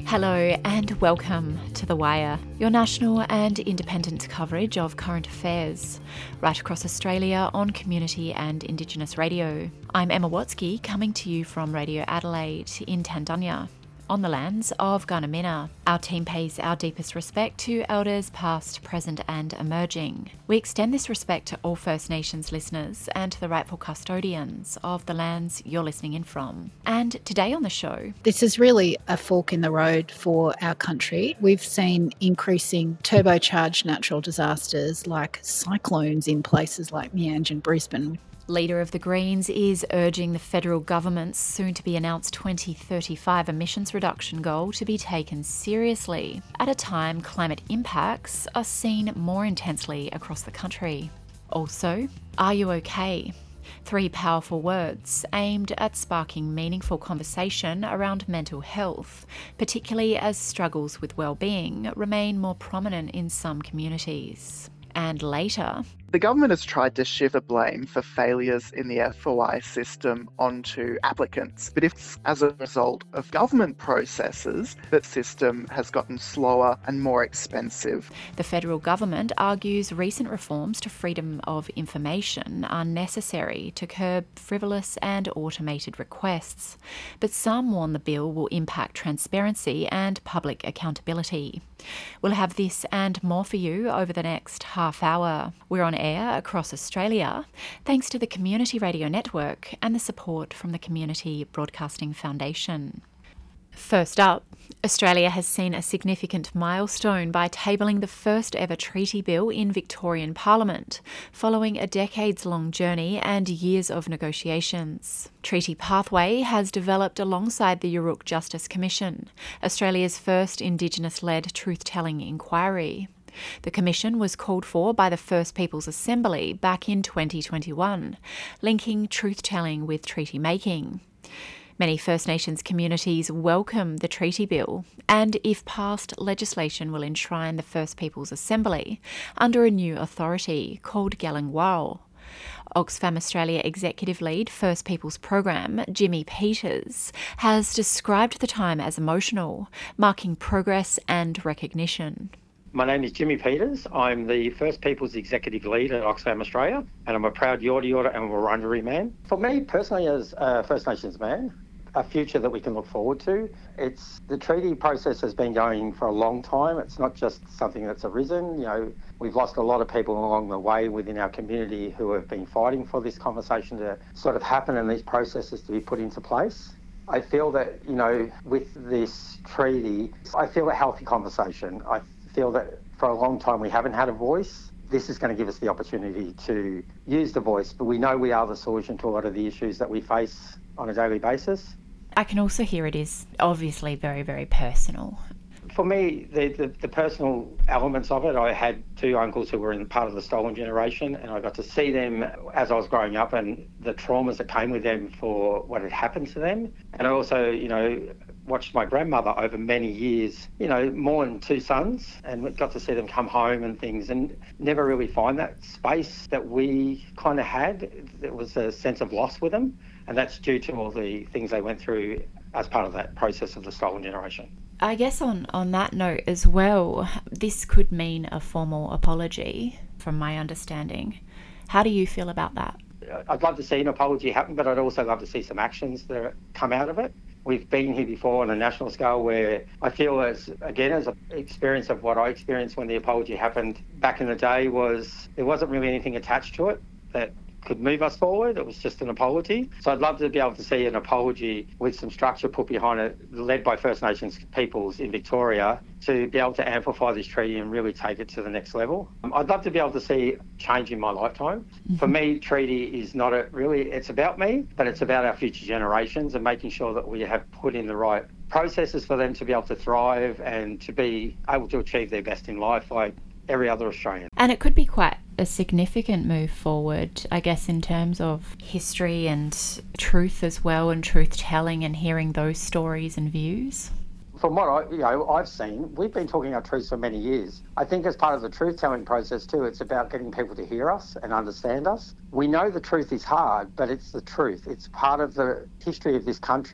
Hello and welcome to The Wire, your national and independent coverage of current affairs, right across Australia on community and Indigenous radio. I'm Emma Watsky, coming to you from Radio Adelaide in Tandunya, on the lands of Gunamina. Our team pays our deepest respect to Elders past, present and emerging. We extend this respect to all First Nations listeners and to the rightful custodians of the lands you're listening in from. And today on the show... This is really a fork in the road for our country. We've seen increasing turbocharged natural disasters like cyclones in places like Mianj and Brisbane. Leader of the Greens is urging the federal government's soon-to-be-announced 2035 emissions reduction goal to be taken seriously at a time climate impacts are seen more intensely across the country. Also, are you okay? 3 powerful words aimed at sparking meaningful conversation around mental health, particularly as struggles with well-being remain more prominent in some communities. And later... The government has tried to shift the blame for failures in the FOI system onto applicants, but it's as a result of government processes that system has gotten slower and more expensive. The federal government argues recent reforms to freedom of information are necessary to curb frivolous and automated requests, but some warn the bill will impact transparency and public accountability. We'll have this and more for you over the next half hour. We're on air across Australia, thanks to the Community Radio Network and the support from the Community Broadcasting Foundation. First up, Australia has seen a significant milestone by tabling the first ever treaty bill in Victorian Parliament, following a decades-long journey and years of negotiations. Treaty Pathway has developed alongside the Yurruk Justice Commission, Australia's first Indigenous-led truth-telling inquiry. The commission was called for by the First Peoples Assembly back in 2021, linking truth-telling with treaty making. Many First Nations communities welcome the treaty bill, and if passed, legislation will enshrine the First Peoples Assembly under a new authority called Galangwal. Oxfam Australia Executive Lead First Peoples Program, Jimmy Peters, has described the time as emotional, marking progress and recognition. My name is Jimmy Peters. I'm the First Peoples Executive Lead at Oxfam Australia, and I'm a proud Yorta Yorta and Wurundjeri man. For me personally, as a First Nations man, a future that we can look forward to. The treaty process has been going for a long time. It's not just something that's arisen. We've lost a lot of people along the way within our community who have been fighting for this conversation to sort of happen and these processes to be put into place. I feel that, with this treaty, I feel a healthy conversation. I feel that for a long time we haven't had a voice. This is going to give us the opportunity to use the voice, but we know we are the solution to a lot of the issues that we face on a daily basis. I can also hear it is obviously very, very personal. For me, the personal elements of it, I had 2 uncles who were in part of the stolen generation, and I got to see them as I was growing up and the traumas that came with them for what had happened to them. And I also, watched my grandmother over many years, mourn 2 sons, and got to see them come home and things, and never really find that space that we kind of had. There was a sense of loss with them, and that's due to all the things they went through as part of that process of the stolen generation. I guess on that note as well, this could mean a formal apology, from my understanding. How do you feel about that? I'd love to see an apology happen, but I'd also love to see some actions that come out of it. We've been here before on a national scale where I feel as an experience of what I experienced when the apology happened back in the day was there wasn't really anything attached to it that could move us forward. It was just an apology. So I'd love to be able to see an apology with some structure put behind it, led by First Nations peoples in Victoria, to be able to amplify this treaty and really take it to the next level. I'd love to be able to see change in my lifetime. Mm-hmm. For me, treaty is not it's about me, but it's about our future generations and making sure that we have put in the right processes for them to be able to thrive and to be able to achieve their best in life like every other Australian. And it could be quite a significant move forward, I guess, in terms of history and truth as well, and truth-telling and hearing those stories and views. From what I've seen, we've been talking our truths for many years. I think as part of the truth-telling process too, it's about getting people to hear us and understand us. We know the truth is hard, but it's the truth. It's part of the history of this country.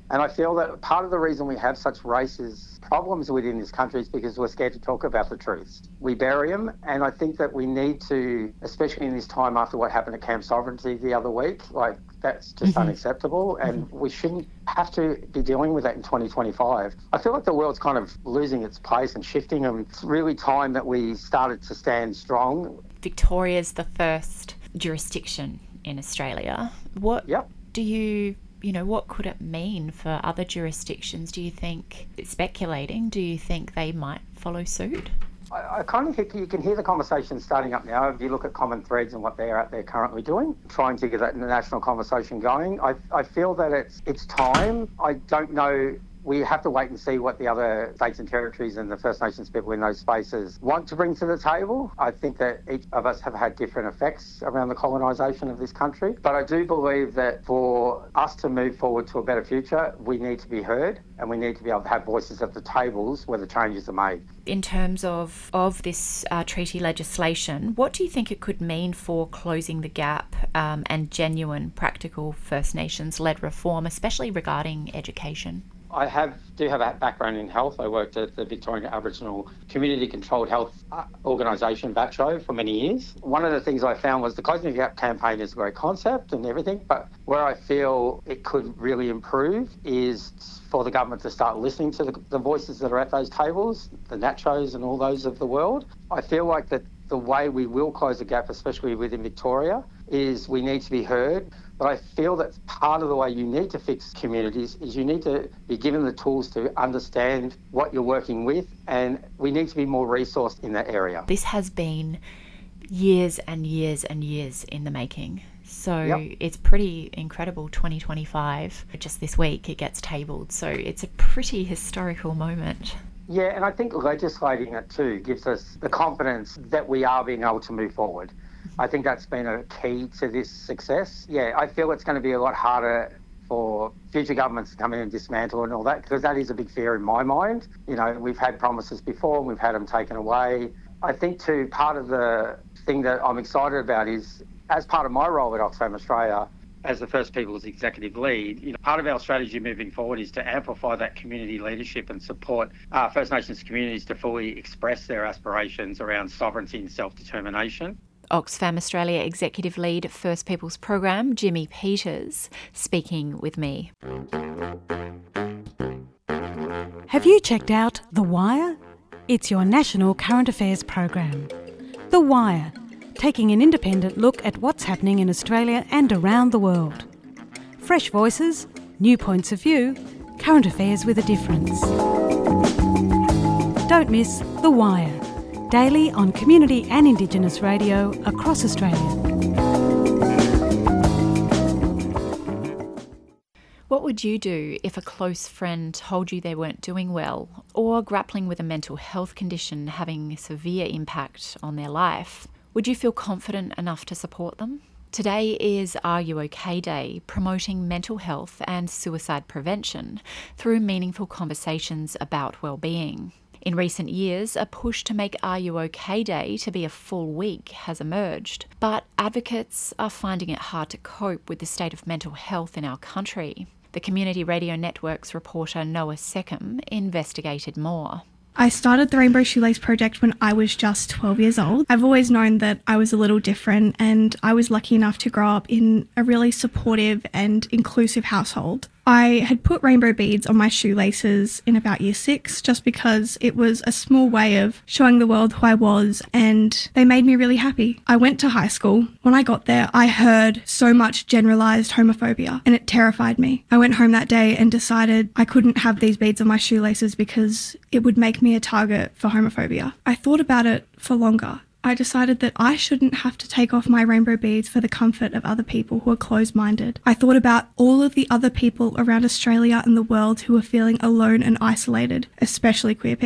And I feel that part of the reason we have such racist problems within this country is because we're scared to talk about the truths. We bury them, and I think that we need to, especially in this time after what happened at Camp Sovereignty the other week, like that's just unacceptable, and we shouldn't have to be dealing with that in 2025. I feel like the world's kind of losing its place and shifting, and it's really time that we started to stand strong. Victoria's the first jurisdiction in Australia. What do what could it mean for other jurisdictions? Do you think, speculating, do you think they might follow suit? I kind of think you can hear the conversation starting up now. If you look at Common Threads and what they're out there currently doing, trying to get that national conversation going, I feel that it's time. I don't know. We have to wait and see what the other states and territories and the First Nations people in those spaces want to bring to the table. I think that each of us have had different effects around the colonisation of this country. But I do believe that for us to move forward to a better future, we need to be heard and we need to be able to have voices at the tables where the changes are made. In terms of this treaty legislation, what do you think it could mean for closing the gap and genuine, practical First Nations-led reform, especially regarding education? I do have a background in health. I worked at the Victorian Aboriginal Community Controlled Health Organisation, VATCHO, for many years. One of the things I found was the Closing the Gap campaign is a great concept and everything, but where I feel it could really improve is for the government to start listening to the voices that are at those tables, the NACCHOs and all those of the world. I feel like that the way we will close the gap, especially within Victoria, is we need to be heard. But I feel that part of the way you need to fix communities is you need to be given the tools to understand what you're working with, and we need to be more resourced in that area. This has been years and years and years in the making. So It's pretty incredible, 2025. Just this week it gets tabled. So it's a pretty historical moment. Yeah, and I think legislating it too gives us the confidence that we are being able to move forward. I think that's been a key to this success. Yeah, I feel it's going to be a lot harder for future governments to come in and dismantle and all that, because that is a big fear in my mind. You know, we've had promises before and we've had them taken away. I think too, part of the thing that I'm excited about is, as part of my role at Oxfam Australia, as the First Peoples Executive Lead, part of our strategy moving forward is to amplify that community leadership and support First Nations communities to fully express their aspirations around sovereignty and self-determination. Oxfam Australia Executive Lead First Peoples Program, Jimmy Peters, speaking with me. Have you checked out The Wire? It's your national current affairs program. The Wire, taking an independent look at what's happening in Australia and around the world. Fresh voices, new points of view, current affairs with a difference. Don't miss The Wire, daily on community and Indigenous radio across Australia. What would you do if a close friend told you they weren't doing well, or grappling with a mental health condition having a severe impact on their life? Would you feel confident enough to support them? Today is Are You OK Day, promoting mental health and suicide prevention through meaningful conversations about well-being. In recent years, a push to make Are You OK Day to be a full week has emerged, but advocates are finding it hard to cope with the state of mental health in our country. The Community Radio Network's reporter Noah Seckham investigated more. I started the Rainbow Shoelace Project when I was just 12 years old. I've always known that I was a little different, and I was lucky enough to grow up in a really supportive and inclusive household. I had put rainbow beads on my shoelaces in about year 6 just because it was a small way of showing the world who I was, and they made me really happy. I went to high school. When I got there, I heard so much generalised homophobia and it terrified me. I went home that day and decided I couldn't have these beads on my shoelaces because it would make me a target for homophobia. I thought about it for longer. I decided that I shouldn't have to take off my rainbow beads for the comfort of other people who are closed-minded. I thought about all of the other people around Australia and the world who are feeling alone and isolated, especially queer people.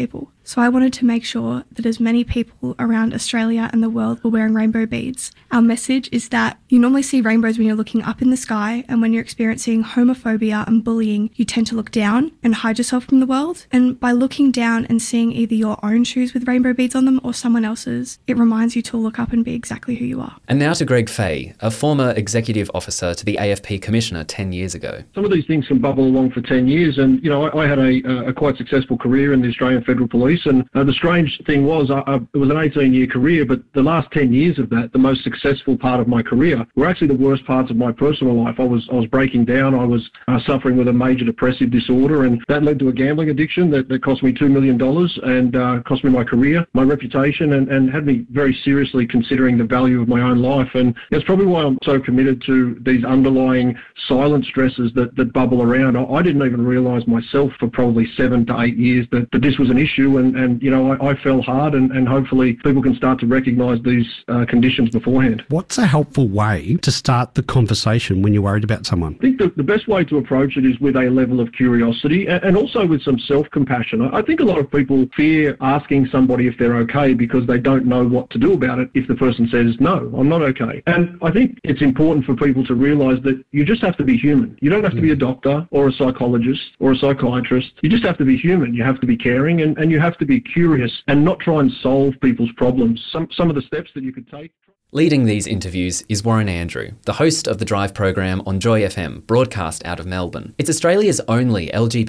So I wanted to make sure that as many people around Australia and the world were wearing rainbow beads. Our message is that you normally see rainbows when you're looking up in the sky, and when you're experiencing homophobia and bullying, you tend to look down and hide yourself from the world. And by looking down and seeing either your own shoes with rainbow beads on them or someone else's, it reminds you to look up and be exactly who you are. And now to Greg Fay, a former executive officer to the AFP Commissioner 10 years ago. Some of these things can bubble along for 10 years, and I had a quite successful career in the Australian Federal Police, and the strange thing was it was an 18-year career, but the last 10 years of that, the most successful part of my career, were actually the worst parts of my personal life. I was breaking down. I was suffering with a major depressive disorder, and that led to a gambling addiction that cost me $2 million and cost me my career, my reputation, and had me very seriously considering the value of my own life. And that's probably why I'm so committed to these underlying silent stresses that bubble around. I didn't even realise myself for probably 7 to 8 years that this was an issue, and I fell hard, and hopefully people can start to recognise these conditions beforehand. What's a helpful way to start the conversation when you're worried about someone? I think the best way to approach it is with a level of curiosity and also with some self-compassion. I think a lot of people fear asking somebody if they're okay because they don't know what to do about it if the person says, no, I'm not okay. And I think it's important for people to realise that you just have to be human. You don't have to be a doctor or a psychologist or a psychiatrist. You just have to be human. You have to be caring, and you have to be curious and not try and solve people's problems. Some of the steps that you could take. Leading these interviews is Warren Andrew, the host of the Drive program on Joy FM, broadcast out of Melbourne. It's Australia's only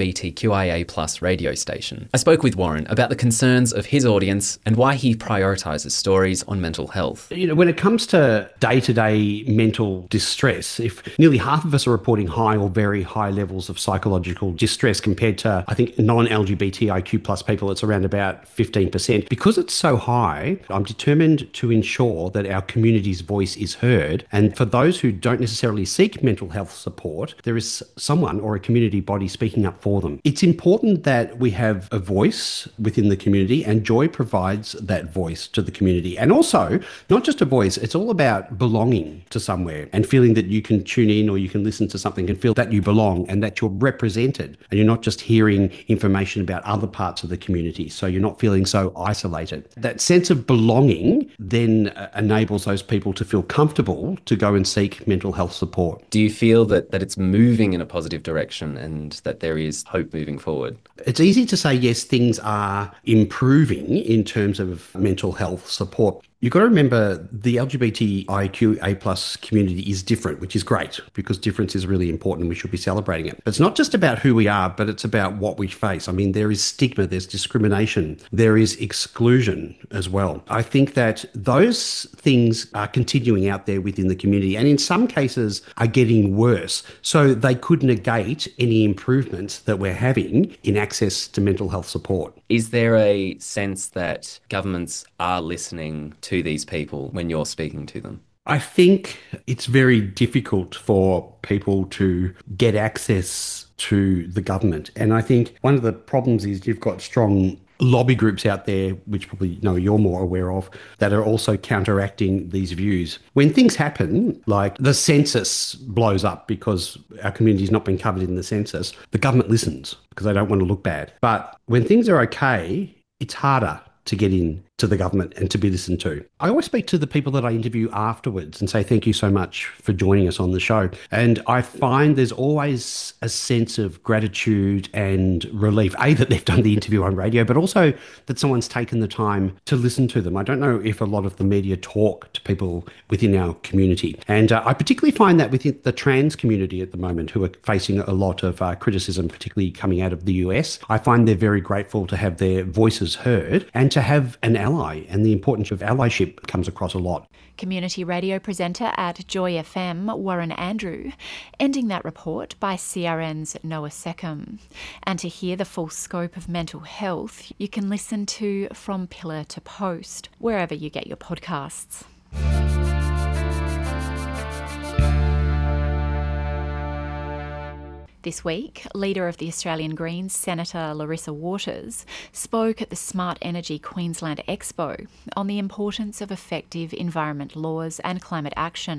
LGBTQIA+ radio station. I spoke with Warren about the concerns of his audience and why he prioritises stories on mental health. When it comes to day-to-day mental distress, if nearly half of us are reporting high or very high levels of psychological distress compared to, I think, non-LGBTIQ+ people, it's around about 15%. Because it's so high, I'm determined to ensure that our community's voice is heard. And for those who don't necessarily seek mental health support, there is someone or a community body speaking up for them. It's important that we have a voice within the community, and Joy provides that voice to the community. And also, not just a voice, it's all about belonging to somewhere and feeling that you can tune in or you can listen to something and feel that you belong and that you're represented and you're not just hearing information about other parts of the community. So you're not feeling so isolated. That sense of belonging then enables those people to feel comfortable to go and seek mental health support. Do you feel that it's moving in a positive direction and that there is hope moving forward? It's easy to say, yes, things are improving in terms of mental health support. You've got to remember the LGBTIQA+ community is different, which is great because difference is really important and we should be celebrating it. But it's not just about who we are, but it's about what we face. I mean, there is stigma, there's discrimination, there is exclusion as well. I think that those things are continuing out there within the community and in some cases are getting worse. So they could negate any improvements that we're having in access to mental health support. Is there a sense that governments are listening to these people when you're speaking to them? I think it's very difficult for people to get access to the government. And I think one of the problems is you've got strong lobby groups out there, which probably you're more aware of, that are also counteracting these views. When things happen, like the census blows up because our community's not been covered in the census, the government listens because they don't want to look bad. But when things are okay, it's harder to get in to the government and to be listened to. I always speak to the people that I interview afterwards and say thank you so much for joining us on the show. And I find there's always a sense of gratitude and relief, A, that they've done the interview on radio, but also that someone's taken the time to listen to them. I don't know if a lot of the media talk to people within our community. And I particularly find that within the trans community at the moment, who are facing a lot of criticism, particularly coming out of the US, I find they're very grateful to have their voices heard and to have an ally, and the importance of allyship comes across a lot. Community radio presenter at Joy FM, Warren Andrew, ending that report by CRN's Noah Seckham. And to hear the full scope of mental health, you can listen to From Pillar to Post, wherever you get your podcasts. This week, leader of the Australian Greens, Senator Larissa Waters, spoke at the Smart Energy Queensland Expo on the importance of effective environment laws and climate action.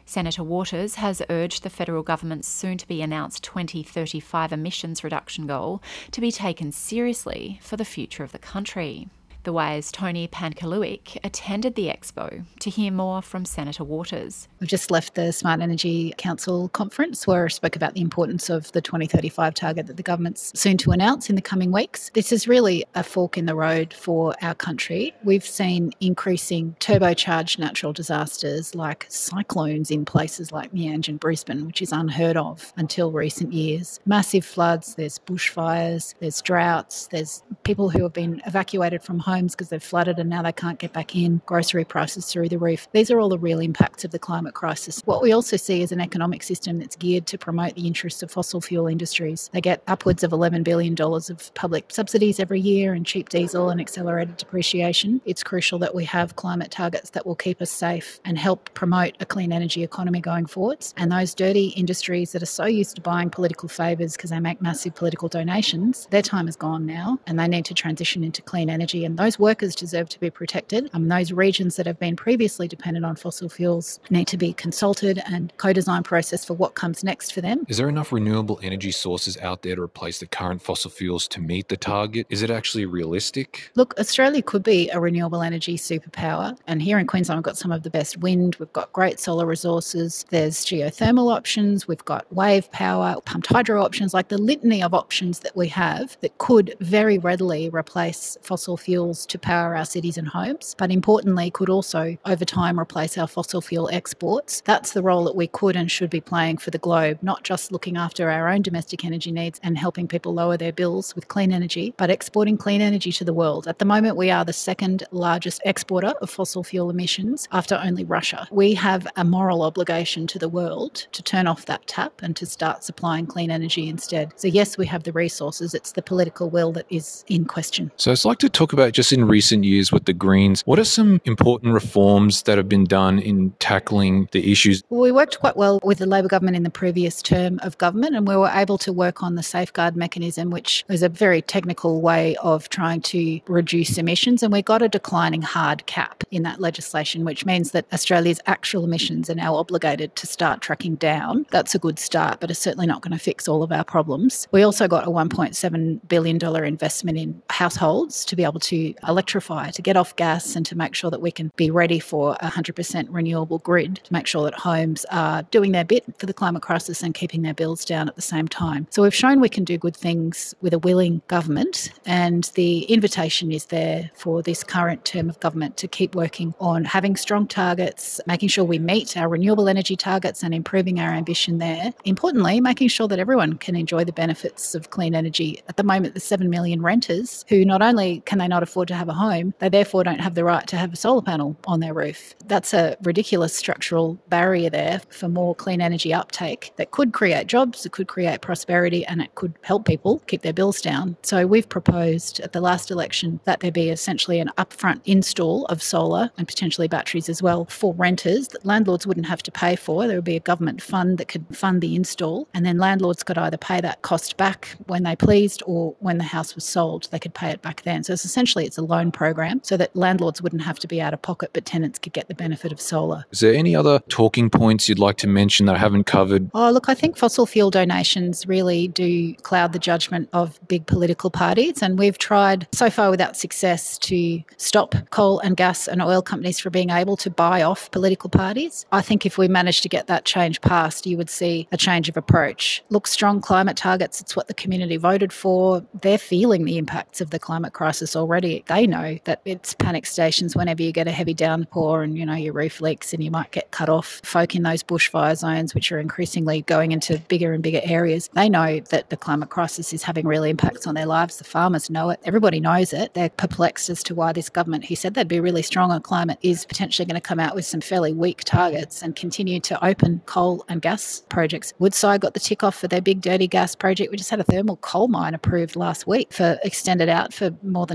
Senator Waters has urged the federal government's soon-to-be-announced 2035 emissions reduction goal to be taken seriously for the future of the country. The Wire's Tony Pankaluik attended the expo to hear more from Senator Waters. We've just left the Smart Energy Council conference where I spoke about the importance of the 2035 target that the government's soon to announce in the coming weeks. This is really a fork in the road for our country. We've seen increasing turbocharged natural disasters like cyclones in places like Mianj and Brisbane, which is unheard of until recent years. Massive floods, there's bushfires, there's droughts, there's people who have been evacuated from homes because they've flooded and now they can't get back in, grocery prices through the roof. These are all the real impacts of the climate crisis. What we also see is an economic system that's geared to promote the interests of fossil fuel industries. They get upwards of $11 billion of public subsidies every year and cheap diesel and accelerated depreciation. It's crucial that we have climate targets that will keep us safe and help promote a clean energy economy going forwards. And those dirty industries that are so used to buying political favours because they make massive political donations, their time is gone now and they need to transition into clean energy. And those workers deserve to be protected. Those regions that have been previously dependent on fossil fuels need to be consulted and co-design process for what comes next for them. Is there enough renewable energy sources out there to replace the current fossil fuels to meet the target? Is it actually realistic? Look, Australia could be a renewable energy superpower. And here in Queensland, we've got some of the best wind. We've got great solar resources. There's geothermal options. We've got wave power, pumped hydro options, like the litany of options that we have that could very readily replace fossil fuels to power our cities and homes, but importantly could also over time replace our fossil fuel exports. That's the role that we could and should be playing for the globe, not just looking after our own domestic energy needs and helping people lower their bills with clean energy, but exporting clean energy to the world. At the moment, we are the second largest exporter of fossil fuel emissions after only Russia. We have a moral obligation to the world to turn off that tap and to start supplying clean energy instead. So yes, we have the resources. It's the political will that is in question. So I'd like to talk about just in recent years with the Greens, what are some important reforms that have been done in tackling the issues? Well, we worked quite well with the Labor government in the previous term of government, and we were able to work on the safeguard mechanism, which was a very technical way of trying to reduce emissions. And we got a declining hard cap in that legislation, which means that Australia's actual emissions are now obligated to start tracking down. That's a good start, but it's certainly not going to fix all of our problems. We also got a $1.7 billion investment in households to be able to electrify, to get off gas and to make sure that we can be ready for a 100% renewable grid, to make sure that homes are doing their bit for the climate crisis and keeping their bills down at the same time. So we've shown we can do good things with a willing government, and the invitation is there for this current term of government to keep working on having strong targets, making sure we meet our renewable energy targets and improving our ambition there. Importantly, making sure that everyone can enjoy the benefits of clean energy. At the moment, there's 7 million renters who not only can they not afford to have a home, they therefore don't have the right to have a solar panel on their roof. That's a ridiculous structural barrier there for more clean energy uptake that could create jobs, it could create prosperity, and it could help people keep their bills down. So we've proposed at the last election that there be essentially an upfront install of solar and potentially batteries as well for renters that landlords wouldn't have to pay for. There would be a government fund that could fund the install, and then landlords could either pay that cost back when they pleased, or when the house was sold, they could pay it back then. So it's a loan program so that landlords wouldn't have to be out of pocket, but tenants could get the benefit of solar. Is there any other talking points you'd like to mention that I haven't covered? Oh, look, I think fossil fuel donations really do cloud the judgment of big political parties, and we've tried so far without success to stop coal and gas and oil companies from being able to buy off political parties. I think if we managed to get that change passed, you would see a change of approach. Look, strong climate targets, it's what the community voted for. They're feeling the impacts of the climate crisis already. They know that it's panic stations whenever you get a heavy downpour and, your roof leaks and you might get cut off. Folk in those bushfire zones, which are increasingly going into bigger and bigger areas, they know that the climate crisis is having real impacts on their lives. The farmers know it. Everybody knows it. They're perplexed as to why this government, who said they'd be really strong on climate, is potentially going to come out with some fairly weak targets and continue to open coal and gas projects. Woodside got the tick off for their big dirty gas project. We just had a thermal coal mine approved last week for extended out for more than 10 years.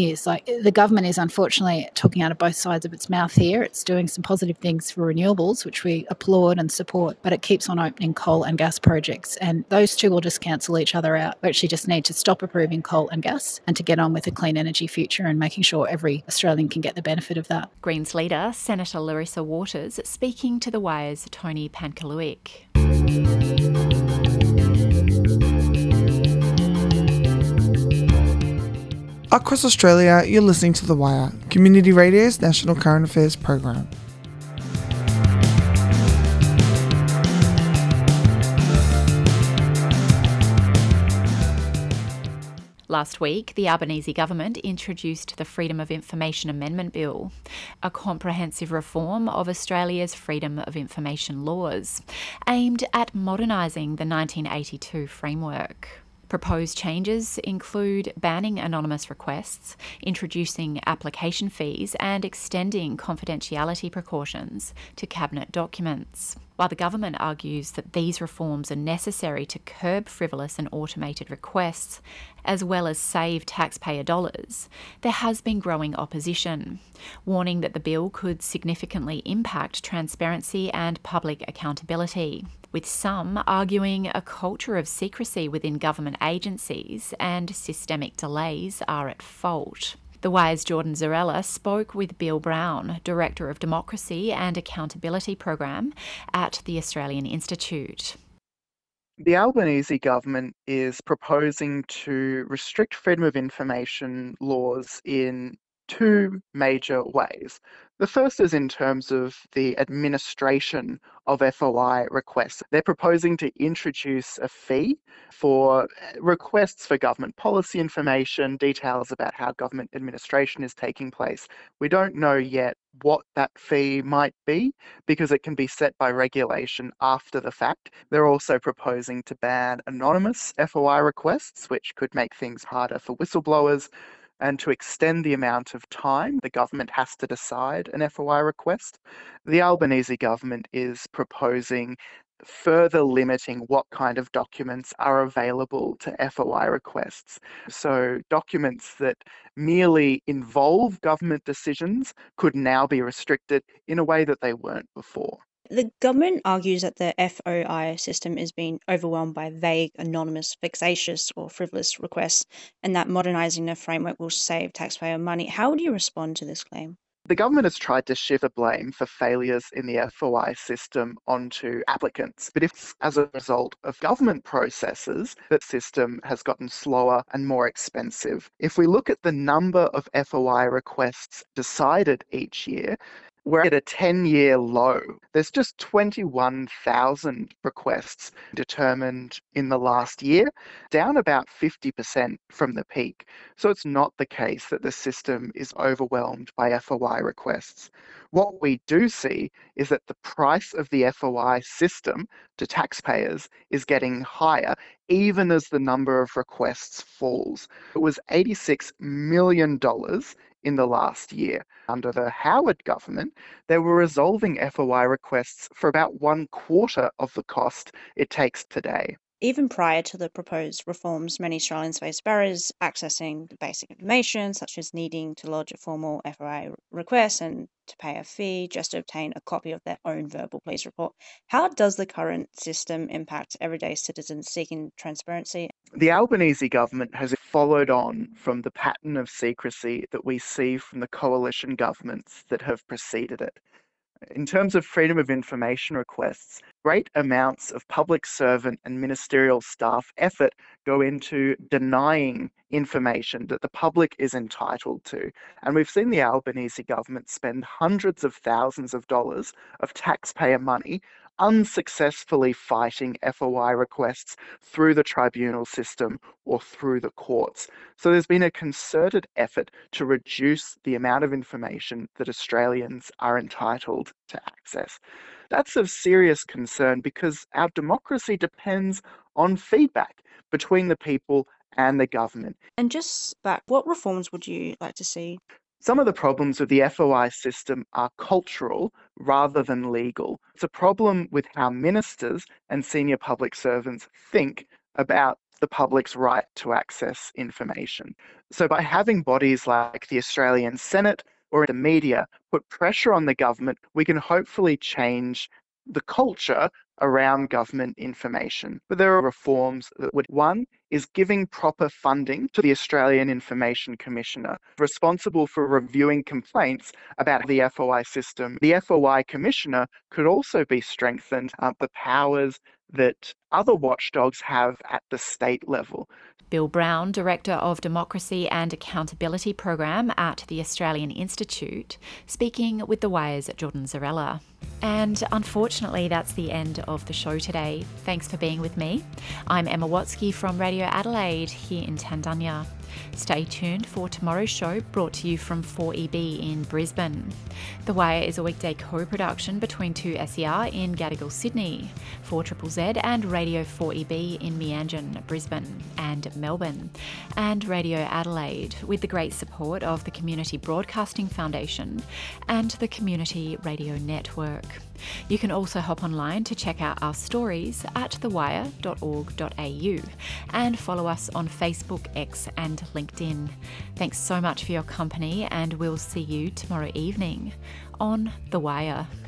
years. Like, the government is unfortunately talking out of both sides of its mouth here. It's doing some positive things for renewables, which we applaud and support, but it keeps on opening coal and gas projects, and those two will just cancel each other out. We actually just need to stop approving coal and gas and to get on with a clean energy future and making sure every Australian can get the benefit of that. Greens leader Senator Larissa Waters speaking to The Wire's Tony Pankaluik. Across Australia, you're listening to The Wire, Community Radio's national current affairs program. Last week, the Albanese government introduced the Freedom of Information Amendment Bill, a comprehensive reform of Australia's freedom of information laws, aimed at modernising the 1982 framework. Proposed changes include banning anonymous requests, introducing application fees, and extending confidentiality precautions to cabinet documents. While the government argues that these reforms are necessary to curb frivolous and automated requests, as well as save taxpayer dollars, there has been growing opposition, warning that the bill could significantly impact transparency and public accountability, with some arguing a culture of secrecy within government agencies and systemic delays are at fault. The Wire's Jordan Zarella spoke with Bill Brown, Director of Democracy and Accountability Program at the Australian Institute. The Albanese government is proposing to restrict freedom of information laws in two major ways. The first is in terms of the administration of FOI requests. They're proposing to introduce a fee for requests for government policy information, details about how government administration is taking place. We don't know yet what that fee might be because it can be set by regulation after the fact. They're also proposing to ban anonymous FOI requests, which could make things harder for whistleblowers, and to extend the amount of time the government has to decide an FOI request. The Albanese government is proposing further limiting what kind of documents are available to FOI requests. So documents that merely involve government decisions could now be restricted in a way that they weren't before. The government argues that the FOI system is being overwhelmed by vague, anonymous, vexatious, or frivolous requests, and that modernising the framework will save taxpayer money. How would you respond to this claim? The government has tried to shift the blame for failures in the FOI system onto applicants, but if as a result of government processes, that system has gotten slower and more expensive. If we look at the number of FOI requests decided each year, we're at a 10-year low. There's just 21,000 requests determined in the last year, down about 50% from the peak. So it's not the case that the system is overwhelmed by FOI requests. What we do see is that the price of the FOI system to taxpayers is getting higher, even as the number of requests falls. It was $86 million in the last year. Under the Howard government, they were resolving FOI requests for about 1/4 of the cost it takes today. Even prior to the proposed reforms, many Australians face barriers accessing the basic information, such as needing to lodge a formal FOI request and to pay a fee just to obtain a copy of their own verbal police report. How does the current system impact everyday citizens seeking transparency? The Albanese government has followed on from the pattern of secrecy that we see from the coalition governments that have preceded it. In terms of freedom of information requests, great amounts of public servant and ministerial staff effort go into denying information that the public is entitled to. And we've seen the Albanese government spend hundreds of thousands of dollars of taxpayer money unsuccessfully fighting FOI requests through the tribunal system or through the courts. So there's been a concerted effort to reduce the amount of information that Australians are entitled to access. That's of serious concern because our democracy depends on feedback between the people and the government. And just back, what reforms would you like to see? Some of the problems with the FOI system are cultural rather than legal. It's a problem with how ministers and senior public servants think about the public's right to access information. So by having bodies like the Australian Senate or the media put pressure on the government, we can hopefully change the culture around government information. But there are reforms that would, one, is giving proper funding to the Australian Information Commissioner, responsible for reviewing complaints about the FOI system. The FOI Commissioner could also be strengthened, the powers that other watchdogs have at the state level. Bill Brown, Director of Democracy and Accountability Program at the Australian Institute, speaking with The Wire's Jordan Zarella. And unfortunately, that's the end of the show today. Thanks for being with me. I'm Emma Watsky from Radio Adelaide here in Tandanya. Stay tuned for tomorrow's show, brought to you from 4EB in Brisbane. The Wire is a weekday co-production between 2SER in Gadigal, Sydney, 4ZZZ and Radio 4EB in Meanjin, Brisbane and Melbourne, and Radio Adelaide, with the great support of the Community Broadcasting Foundation and the Community Radio Network. You can also hop online to check out our stories at thewire.org.au and follow us on Facebook, X and LinkedIn. Thanks so much for your company, and we'll see you tomorrow evening on The Wire.